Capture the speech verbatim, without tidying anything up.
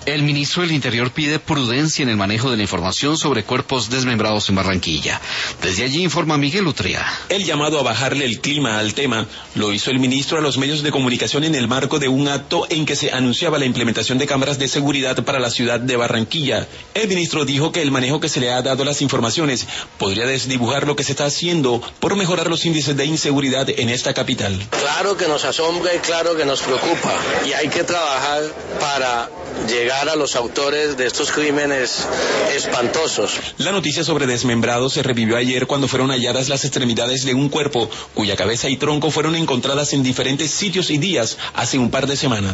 El ministro del Interior pide prudencia en el manejo de la información sobre cuerpos desmembrados en Barranquilla. Desde allí informa Miguel Utría. El llamado a bajarle el clima al tema lo hizo el ministro a los medios de comunicación en el marco de un acto en que se anunciaba la implementación de cámaras de seguridad para la ciudad de Barranquilla. El ministro dijo que el manejo que se le ha dado a las informaciones podría desdibujar lo que se está haciendo por mejorar los índices de inseguridad en esta capital. Claro que nos asombra y claro que nos preocupa, y hay que trabajar para llegar a los autores de estos crímenes espantosos. La noticia sobre desmembrados se revivió ayer cuando fueron halladas las extremidades de un cuerpo cuya cabeza y tronco fueron encontradas en diferentes sitios y días hace un par de semanas.